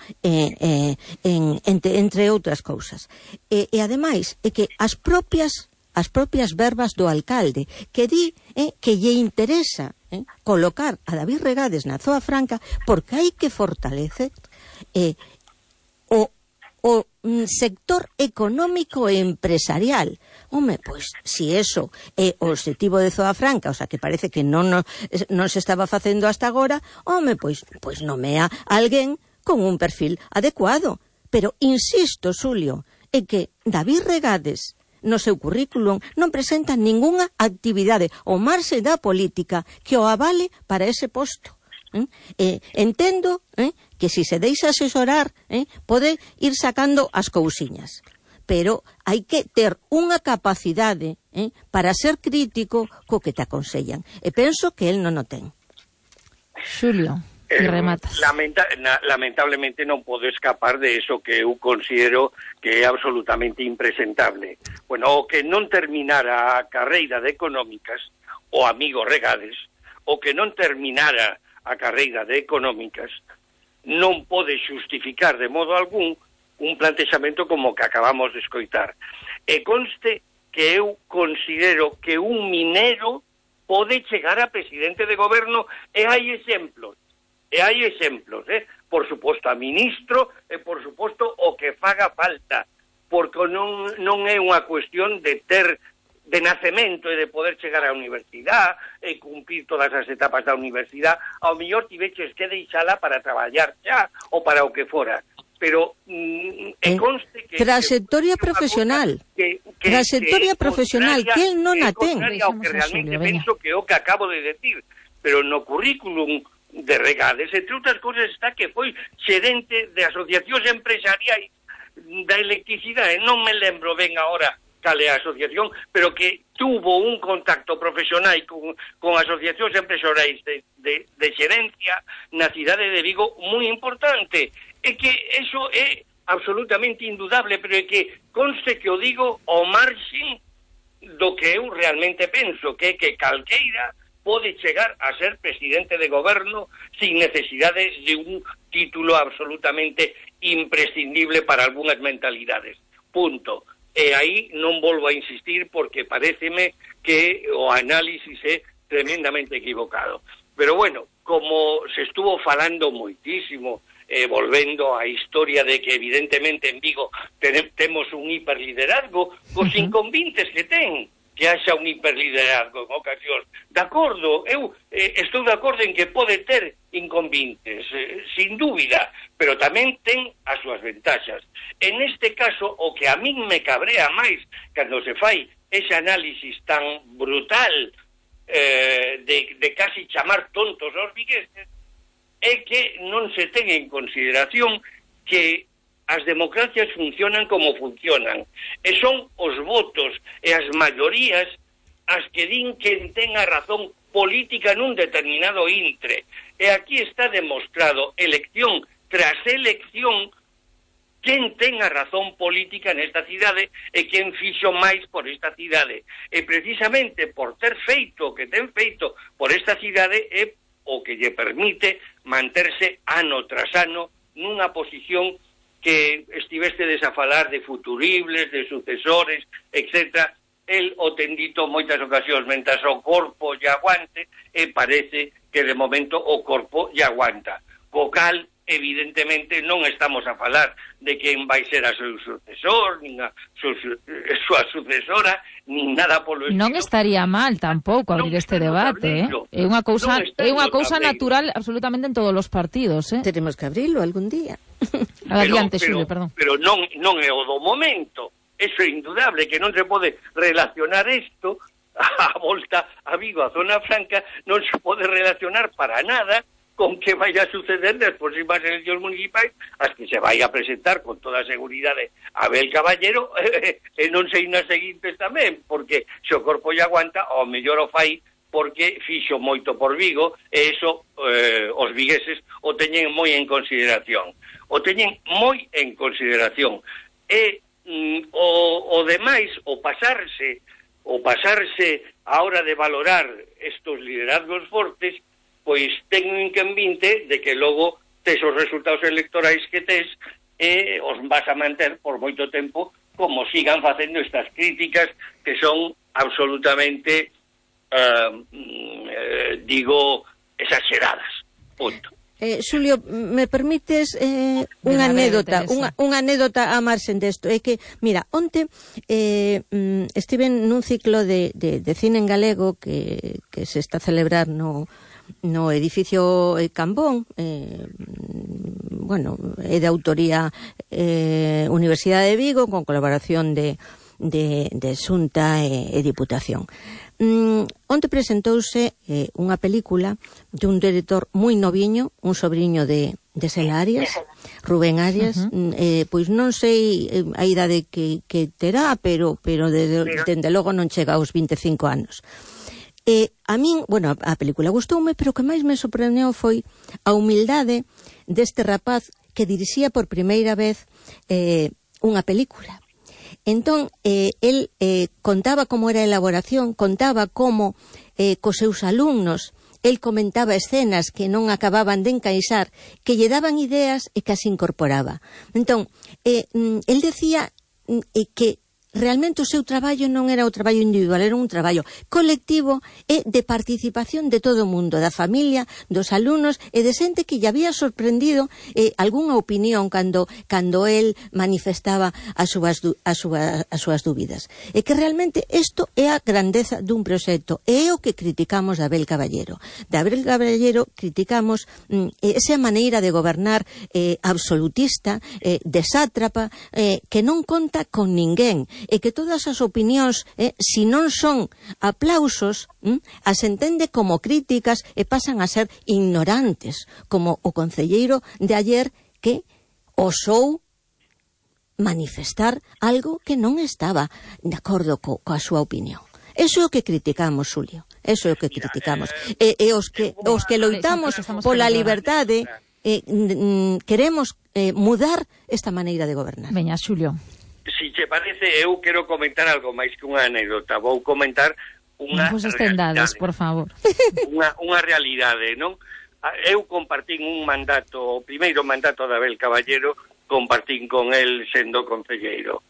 entre outras cousas. E ademais, é que as propias verbas do alcalde que di que lle interesa colocar a David Regades na Zoafranca porque hai que fortalecer o sector económico e empresarial. Home, pois, si eso é o objetivo de Zoafranca, o sea, que parece que non se estaba facendo hasta agora, home, pois nomea alguén con un perfil adecuado. Pero, insisto, Xulio, é que David Regades no seu currículum non presenta ningunha actividade ou marxe da política que o avale para ese posto. Entendo que si se deixa asesorar pode ir sacando as cousiñas, pero hai que ter unha capacidade para ser crítico co que te aconsellan, e penso que el non o ten. Xulio, e rematas. Lamentablemente non podo escapar de eso que eu considero que é absolutamente impresentable. Bueno, o que non terminara a carreira de Económicas, o amigo Regades, o que non terminara a carreira de Económicas, non pode xustificar de modo algún un plantexamento como que acabamos de escoitar. E conste que eu considero que un minero pode chegar a presidente de goberno, e hai exemplos, por suposto, a ministro e, por suposto, o que faga falta, porque non é unha cuestión de ter de nacemento e de poder chegar á universidade e cumprir todas as etapas da universidade. Ao mellor tiveches que deixala para traballar xa ou para o que fora, pero conste que trayectoria profesional que el non a ten, ao que realmente penso que o que acabo de decir, pero no currículum de Regades, entre outras cousas, está que foi xerente de asociacións empresariais da electricidade, non me lembro ben agora cal é a asociación, pero que tuvo un contacto profesional con asociacións empresariais de xerencia na cidade de Vigo moi importante. É que eso é absolutamente indudable, pero é que conste que o digo ao marxen do que eu realmente penso, que é que calqueira pode chegar a ser presidente de goberno sin necesidade de un título absolutamente imprescindible para algunhas mentalidades. Punto. E aí non volvo a insistir porque paréceme que o análisis é tremendamente equivocado. Pero bueno, como se estuvo falando moitísimo, volvendo á historia de que evidentemente en Vigo temos un hiperliderazgo, cos inconvintes que ten, que haxa un hiperliderazgo en ocasións. De acordo, eu estou de acordo en que pode ter inconvintes, sin dúbida, pero tamén ten as súas ventaxas. En este caso, o que a min me cabrea máis cando se fai ese análisis tan brutal de casi chamar tontos aos vigueses, é que non se ten en consideración que as democracias funcionan como funcionan, e son os votos e as maiorías as que din quen ten a razón política nun determinado intre. E aquí está demostrado, elección tras elección, quen ten a razón política nesta cidade e quen fixo máis por esta cidade. E precisamente por ter feito o que ten feito por esta cidade é o que lle permite manterse ano tras ano nunha posición que estivestedes a falar de futuribles, de sucesores, etc. El o ten dito moitas ocasións, mentras o corpo lle aguante, e parece que de momento o corpo lle aguanta. Co cal, evidentemente, non estamos a falar de quen vai ser a seu sucesor, nin a súa sucesora, nin nada polo estilo. Non estaría mal tampouco abrir este debate, É unha cousa natural absolutamente en todos os partidos, Teremos que abrilo algún día. Adiante, Xulio, perdón. Pero non é o do momento. Eso é indudable, que non se pode relacionar isto a volta a Vigo, a Zona Franca, non se pode relacionar para nada con que vai a suceder nas próximas eleccións municipais, as que se vai a presentar con toda a seguridade Abel Caballero, e non sei nas seguintes tamén, porque se o corpo lle aguanta, ao mellor o fai porque fixo moito por Vigo, e iso os vigueses o teñen moi en consideración. O teñen moi en consideración. E o demais, o pasarse a hora de valorar estos liderazgos fortes, pois ten un inconvinte de que logo tes os resultados electorais que tes e os vas a manter por moito tempo como sigan facendo estas críticas que son absolutamente exageradas. Punto. Xulio, me permites unha anécdota a marxen desto. É que, mira, onte estive nun ciclo de cine en galego que se está a celebrar no edificio Cambón, bueno, é de autoría Universidade de Vigo, con colaboración de Xunta e Diputación. Onte presentouse unha película de un director moi noviño, un sobriño de Sela Arias, Rubén Arias, pois non sei a idade que terá, pero dende logo non chega aos 25 anos. A min, bueno, a película gustoume, pero o que máis me sorprendeu foi a humildade deste rapaz que dirixía por primeira vez unha película. Entón, el contaba como era a elaboración, contaba como cos seus alumnos, el comentaba escenas que non acababan de encaixar, que lle daban ideas e que as incorporaba. Entón, el decía que realmente o seu traballo non era o traballo individual, era un traballo colectivo e de participación de todo o mundo, da familia, dos alumnos e de xente que lle había sorprendido algunha opinión cando el manifestaba as súas dúbidas. E que realmente isto é a grandeza dun proxecto, e é o que criticamos de Abel Caballero. De Abel Caballero criticamos esa maneira de gobernar absolutista, de sátrapa, que non conta con ninguén, e que todas as opinións, se non son aplausos, as entende como críticas e pasan a ser ignorantes, como o concelleiro de ayer que osou manifestar algo que non estaba de acordo coa súa opinión. Eso é o que criticamos, Xulio, eso é o que criticamos. E os que loitamos pola liberdade, queremos mudar esta maneira de gobernar. Veña, Xulio. Si te parece, eu quero comentar algo máis que unha anécdota. Vou comentar unha realidade, por favor. Unha realidade, non? Eu compartín un mandato, o primeiro mandato de Abel Caballero, compartín con el sendo concelleiro.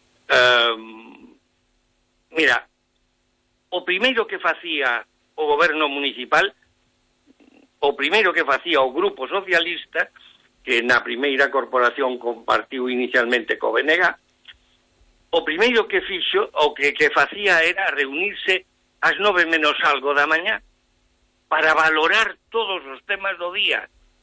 Mira, o primeiro que facía o goberno municipal, o primeiro que facía o Grupo Socialista, que na primeira corporación compartiu inicialmente co BNG, o primeiro que fixo, o que facía era reunirse ás 9 menos algo da mañá para valorar todos os temas do día,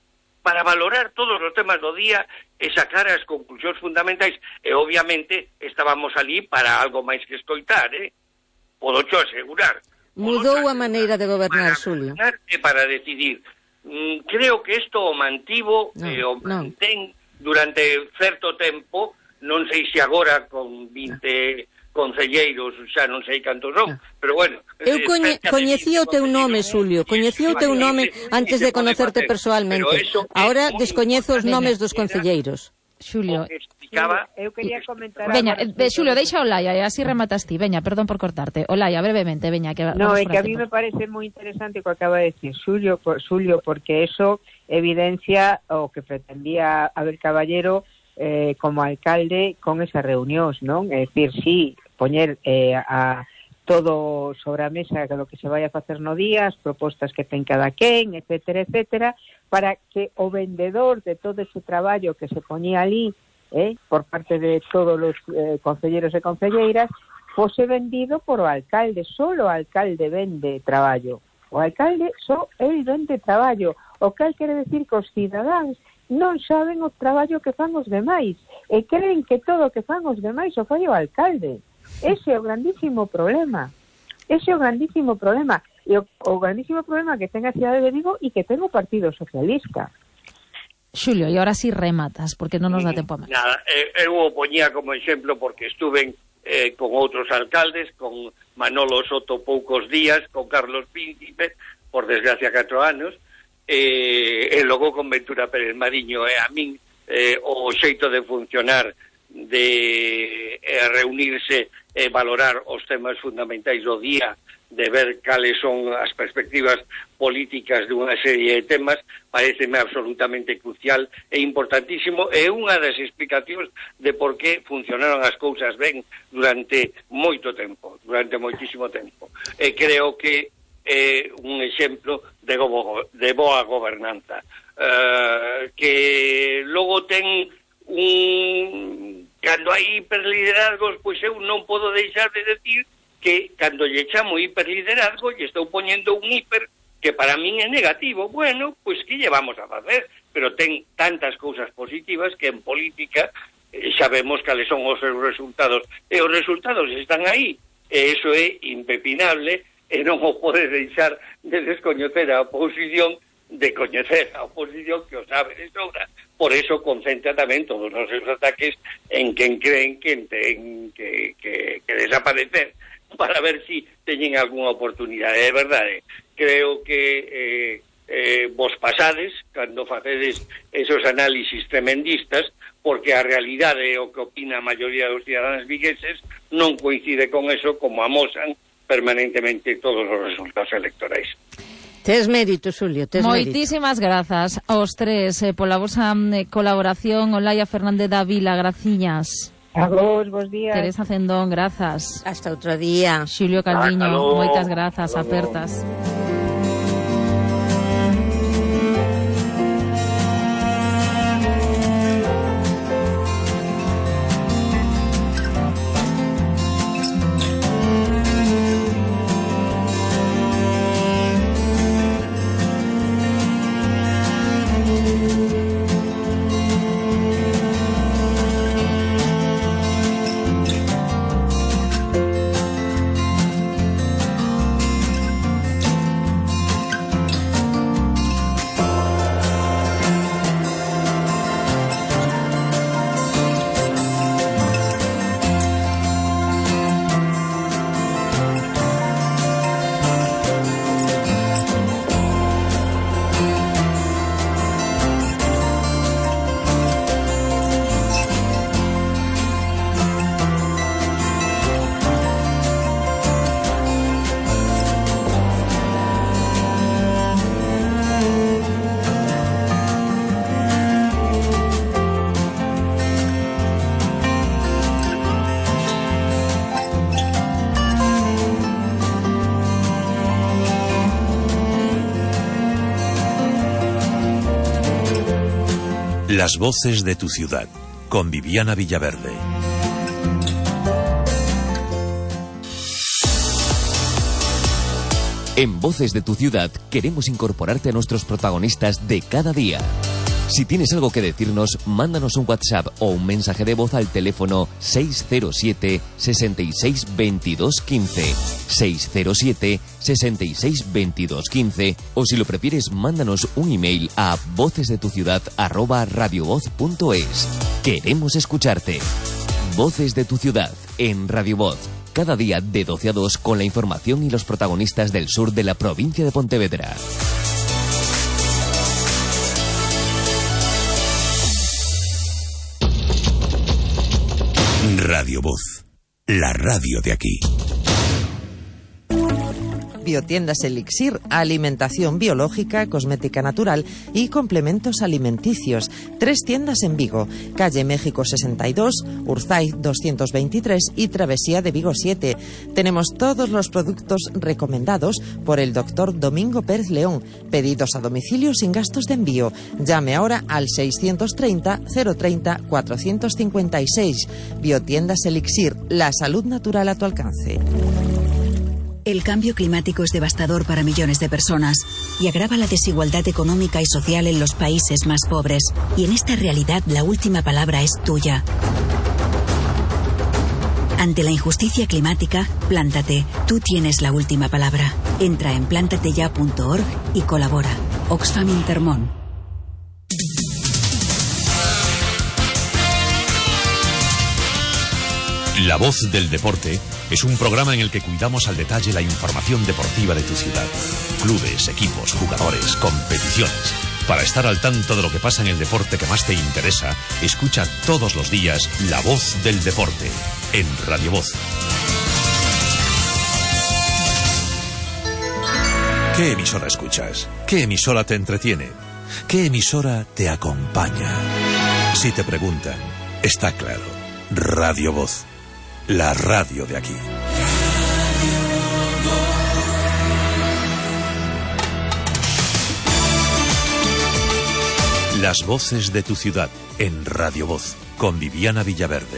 e sacar as conclusións fundamentais, e obviamente estábamos ali para algo máis que escoitar, podo xo asegurar. Mudou a maneira de gobernar, Xulio. E para decidir. Creo que isto o mantivo e o mantén durante certo tempo. Non sei se agora con 20 concelleiros, xa non sei cantos son, pero bueno. Eu coñecía o teu nome, Xulio, coñecía o teu nome antes de conocerte persoalmente. Ahora descoñezo os nomes dos concelleiros. Xulio, eu quería comentar... Veña, Xulio, deixa Olaya, e así rematas ti. Veña, perdón por cortarte. Olaya, brevemente, veña. No, é que a mí me parece moi interesante o que acaba de decir Xulio, porque eso evidencia o que pretendía Abel Caballero como alcalde con esas reunións, non? É dicir, sí, poñer a todo sobre a mesa do que se vai a facer no día, as propostas que ten cada quen, etcétera, etcétera, para que o vendedor de todo ese traballo que se poñía ali, por parte de todos os concelleiros e concelleiras, fose vendido por o alcalde. Solo o alcalde vende traballo. O alcalde só el vende traballo. O que quere decir que os cidadáns non saben o traballo que fan os demais e creen que todo o que fan os demais o fai o alcalde. Ese é o grandísimo problema. E o grandísimo problema que ten a cidade de Vigo e que ten o Partido Socialista. Xulio, e ahora sí rematas, porque non nos dá tempo a máis. Nada, eu o poñía como exemplo porque estuve con outros alcaldes, con Manolo Soto poucos días, con Carlos Príncipe, por desgracia 4 anos, e logo con Ventura Pérez Mariño, e a min o xeito de funcionar, de reunirse e valorar os temas fundamentais do día, de ver cales son as perspectivas políticas dunha serie de temas, pareceme absolutamente crucial e importantísimo, e unha das explicacións de por que funcionaron as cousas ben durante moito tempo, durante moitísimo tempo. E creo que é un exemplo de boa gobernanza, que logo ten cando hai hiperliderazgos, pois eu non podo deixar de decir que cando lle chamo hiperliderazgo lle estou poñendo un hiper que para min é negativo. Bueno, pois que lle vamos a facer, pero ten tantas cousas positivas que en política sabemos cales son os seus resultados, e os resultados están aí, e iso é impepinable, e non o pode deixar de descoñecer a oposición, de coñecer a oposición que o sabe de sobra. Por eso concentra tamén todos os seus ataques en quen creen que ten que desaparecer, para ver si teñen algunha oportunidade. É verdade, creo que vos pasades cando facedes esos análisis tremendistas, porque a realidade o que opina a maioría dos cidadáns vigueses non coincide con eso, como amosan permanentemente todos os resultados electorais. Tes mérito, Xulio, tes mérito. Moitísimas grazas aos tres pola vosa colaboración. Olaya Fernández da Vila, graciñas. A vos, bos días. Teresa Cendón, grazas. Hasta outro día. Xulio Calviño, Hasta logo. moitas grazas, apertas. Las voces de tu ciudad, con Viviana Villaverde. En Voces de tu Ciudad queremos incorporarte a nuestros protagonistas de cada día. Si tienes algo que decirnos, mándanos un WhatsApp o un mensaje de voz al teléfono 607 66 22 15, 607 66 22 15, o si lo prefieres, mándanos un email a vocesdetuciudad@radiovoz.es. Queremos escucharte. Voces de tu Ciudad en Radio Voz. Cada día de 12 a 2 con la información y los protagonistas del sur de la provincia de Pontevedra. Radio Voz, la radio de aquí. Biotiendas Elixir, alimentación biológica, cosmética natural y complementos alimenticios. 3 tiendas en Vigo, calle México 62, Urzaiz 223 y Travesía de Vigo 7. Tenemos todos los productos recomendados por el doctor Domingo Pérez León. Pedidos a domicilio sin gastos de envío. Llame ahora al 630 030 456. Biotiendas Elixir, la salud natural a tu alcance. El cambio climático es devastador para millones de personas y agrava la desigualdad económica y social en los países más pobres. Y en esta realidad la última palabra es tuya. Ante la injusticia climática, plántate. Tú tienes la última palabra. Entra en plantateya.org y colabora. Oxfam Intermón. La voz del deporte es un programa en el que cuidamos al detalle la información deportiva de tu ciudad. Clubes, equipos, jugadores, competiciones. Para estar al tanto de lo que pasa en el deporte que más te interesa, escucha todos los días La Voz del Deporte en Radio Voz. ¿Qué emisora escuchas? ¿Qué emisora te entretiene? ¿Qué emisora te acompaña? Si te preguntan, está claro. Radio Voz. La radio de aquí. Las voces de tu ciudad en Radio Voz con Viviana Villaverde.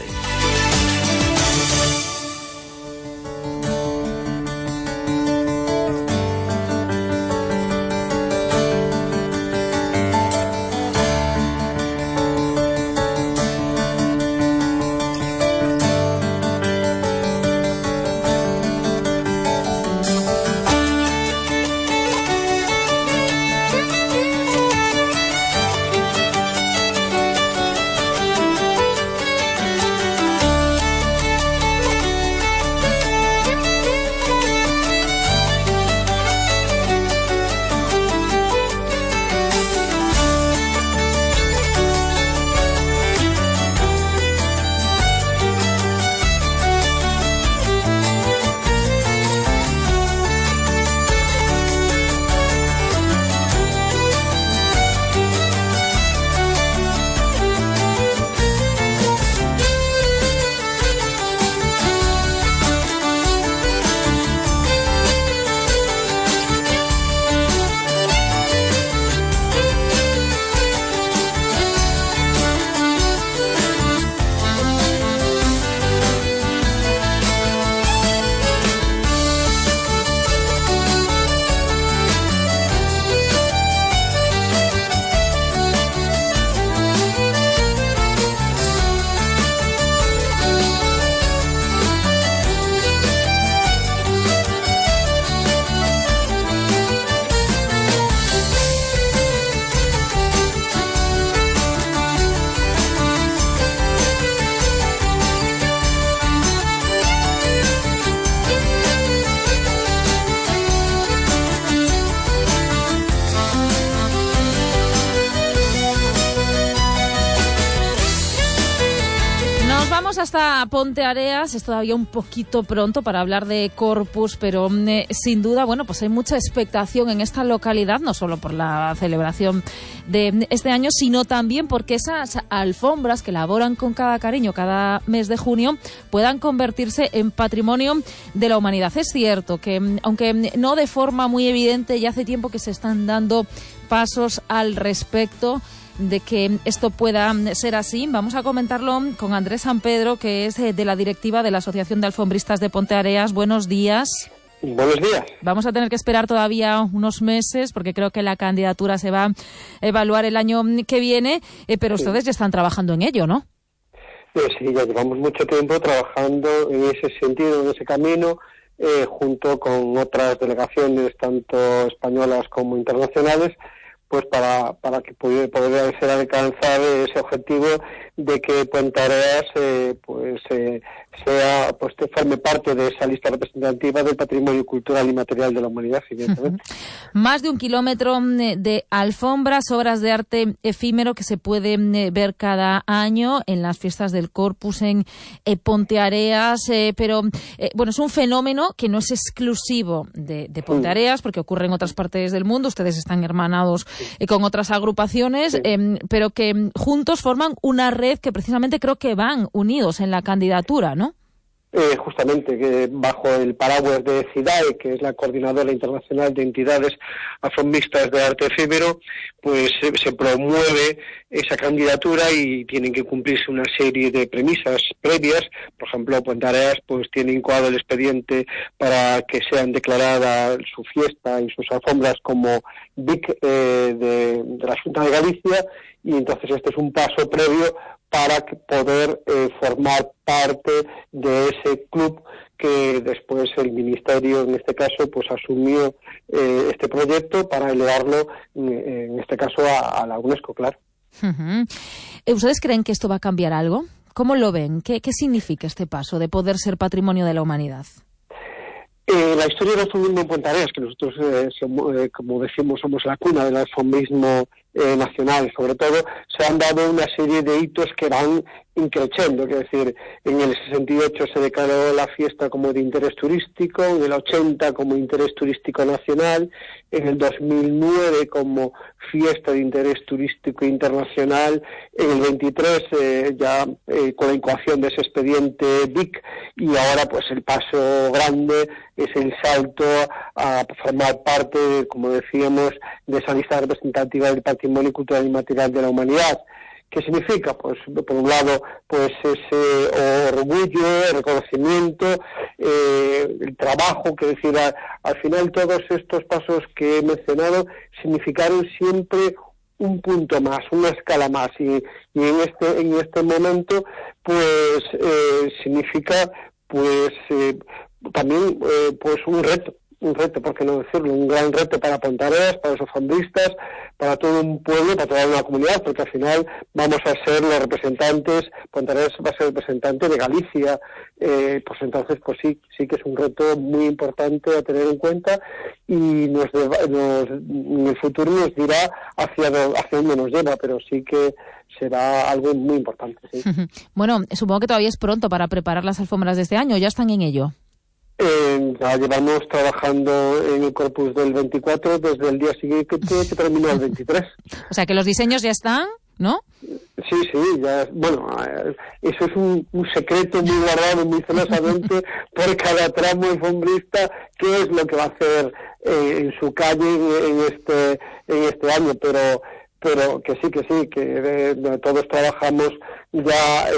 hasta Ponteareas, es todavía un poquito pronto para hablar de Corpus, pero sin duda, bueno, pues hay mucha expectación en esta localidad, no solo por la celebración de este año, sino también porque esas alfombras que elaboran con cada cariño cada mes de junio puedan convertirse en patrimonio de la humanidad. Es cierto que, aunque no de forma muy evidente, ya hace tiempo que se están dando pasos al respecto de que esto pueda ser así. Vamos a comentarlo con Andrés San Pedro, que es de la directiva de la Asociación de Alfombristas de Ponteareas. Buenos días. Buenos días. Vamos a tener que esperar todavía unos meses, porque creo que la candidatura se va a evaluar el año que viene, pero ustedes ya están trabajando en ello, ¿no? Sí, ya llevamos mucho tiempo trabajando en ese sentido, en ese camino, junto con otras delegaciones, tanto españolas como internacionales, pues para que pudiera ser alcanzar ese objetivo de que Ponteareas forme parte de esa lista representativa del patrimonio cultural y material de la humanidad, evidentemente. Más de 1 kilómetro de alfombras, obras de arte efímero que se pueden ver cada año en las fiestas del Corpus en Ponteareas, pero bueno, es un fenómeno que no es exclusivo de Ponteareas, porque ocurre en otras partes del mundo. Ustedes están hermanados con otras agrupaciones, pero que juntos forman una red que precisamente creo que van unidos en la candidatura, ¿no? Justamente, que bajo el paraguas de CIDAE, que es la Coordinadora Internacional de Entidades Alfombristas de Arte Efímero, pues se promueve esa candidatura y tienen que cumplirse una serie de premisas previas. Por ejemplo, Ponteareas pues tiene incoado el expediente para que sean declaradas su fiesta y sus alfombras como BIC de la Xunta de Galicia, y entonces este es un paso previo para poder formar parte de ese club que después el Ministerio, en este caso, pues asumió este proyecto para elevarlo, en este caso, a la UNESCO, claro. ¿Ustedes creen que esto va a cambiar algo? ¿Cómo lo ven? ¿Qué significa este paso de poder ser patrimonio de la humanidad? La historia del alfombrismo en Ponteareas, que nosotros, como decimos, somos la cuna del alfombrismo nacional, sobre todo, se han dado una serie de hitos que van increciendo, es decir, en el 68 se declaró la fiesta como de interés turístico, en el 80 como interés turístico nacional, en el 2009 como fiesta de interés turístico internacional, en el 23 ya con la incoación de ese expediente BIC, y ahora pues el paso grande es el salto a formar parte, como decíamos, de esa lista representativa del patrimonio cultural y material de la humanidad. ¿Qué significa? Pues, por un lado, pues ese orgullo, el reconocimiento, el trabajo, que decir, al final todos estos pasos que he mencionado significaron siempre un punto más, una escala más, y en este momento, pues, significa, pues, también, pues, un reto, por qué no decirlo, un gran reto para Ponteareas, para los alfombristas, para todo un pueblo, para toda una comunidad, porque al final vamos a ser los representantes, Ponteareas va a ser representante de Galicia, pues entonces pues sí que es un reto muy importante a tener en cuenta, y en el futuro nos dirá hacia dónde nos lleva, pero sí que será algo muy importante, sí. Bueno, supongo que todavía es pronto para preparar las alfombras de este año, ¿ya están en ello? Ya llevamos trabajando en el Corpus del 24 desde el día siguiente que terminó el 23. O sea, que los diseños ya están, ¿no? Sí, ya, bueno, eso es un secreto muy guardado, muy celosamente por cada tramo alfombrista, qué es lo que va a hacer en su calle en este año, pero que sí, que todos trabajamos ya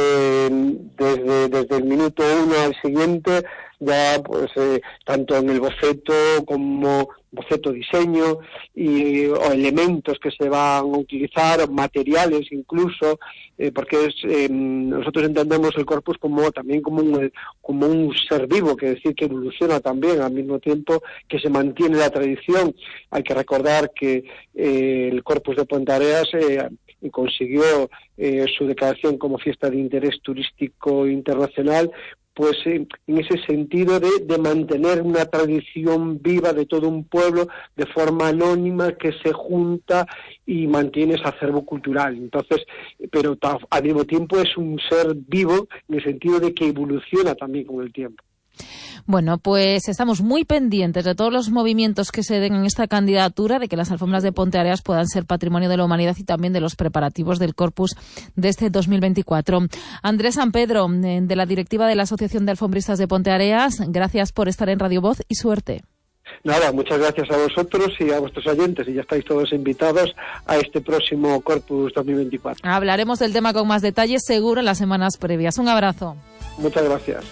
desde el minuto 1 al siguiente, ya pues tanto en el boceto como boceto diseño o elementos que se van a utilizar, materiales incluso, porque nosotros entendemos el Corpus también como un ser vivo, que decir que evoluciona también al mismo tiempo que se mantiene la tradición. Hay que recordar que el Corpus de Ponteareas consiguió su declaración como fiesta de interés turístico internacional pues en ese sentido de mantener una tradición viva de todo un pueblo de forma anónima que se junta y mantiene ese acervo cultural. Entonces, pero al mismo tiempo es un ser vivo en el sentido de que evoluciona también con el tiempo. Bueno, pues estamos muy pendientes de todos los movimientos que se den en esta candidatura, de que las alfombras de Ponteareas puedan ser patrimonio de la humanidad y también de los preparativos del Corpus de este 2024. Andrés San Pedro, de la directiva de la Asociación de Alfombristas de Ponteareas, gracias por estar en Radio Voz y suerte. Nada, muchas gracias a vosotros y a vuestros oyentes, y ya estáis todos invitados a este próximo Corpus 2024. Hablaremos del tema con más detalles seguro en las semanas previas. Un abrazo. Muchas gracias.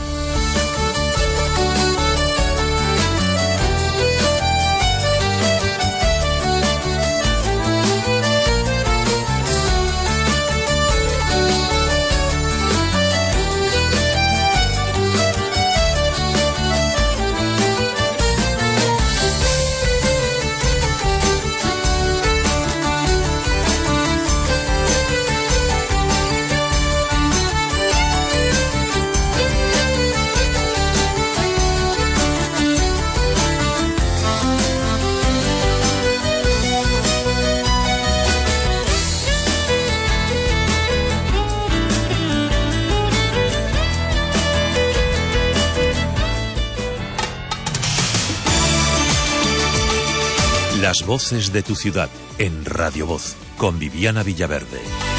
Las voces de tu ciudad en Radio Voz con Viviana Villaverde.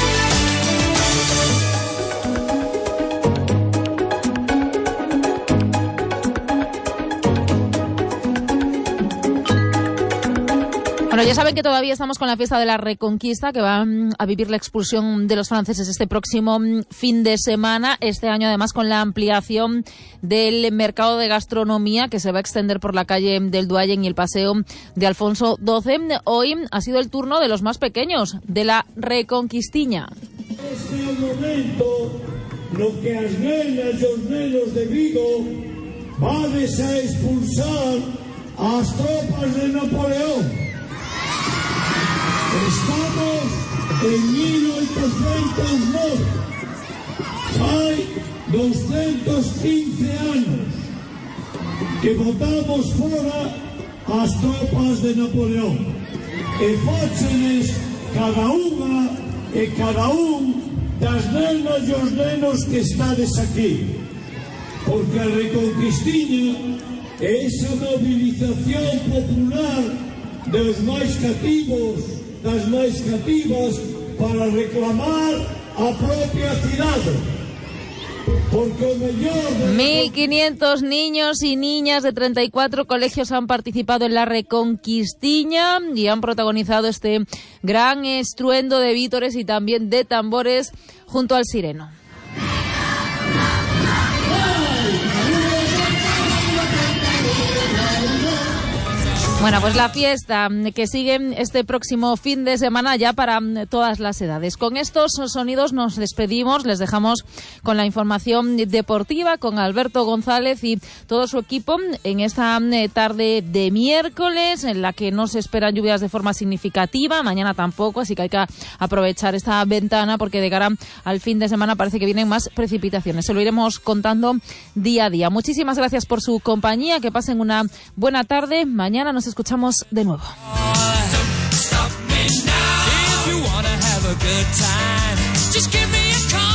Bueno, ya saben que todavía estamos con la fiesta de la Reconquista, que va a vivir la expulsión de los franceses este próximo fin de semana. Este año, además, con la ampliación del mercado de gastronomía, que se va a extender por la calle del Duayen y el paseo de Alfonso XII. Hoy ha sido el turno de los más pequeños, de la Reconquistiña. Este é o momento no que as nenas e os nenos de Vigo vades a expulsar as tropas de Napoleón. Estamos en 1809. Hai 215 anos que botamos fora as tropas de Napoleón. E fóchenes cada unha e cada un das nenas e os nenos que estades aquí. Porque a Reconquistiña é esa movilización popular dos máis cativos, das máis cativas, para reclamar a propia cidade. Porque o mellor de... 1.500 niños y niñas de 34 colegios han participado en la Reconquistiña y han protagonizado este gran estruendo de vítores y también de tambores junto al sireno. Bueno, pues la fiesta que sigue este próximo fin de semana ya para todas las edades. Con estos sonidos nos despedimos, les dejamos con la información deportiva, con Alberto González y todo su equipo en esta tarde de miércoles, en la que no se esperan lluvias de forma significativa, mañana tampoco, así que hay que aprovechar esta ventana porque de cara al fin de semana parece que vienen más precipitaciones. Se lo iremos contando día a día. Muchísimas gracias por su compañía, que pasen una buena tarde. Mañana nos escuchamos de nuevo. Stop me now. If you wanna have a good time, just give me a call.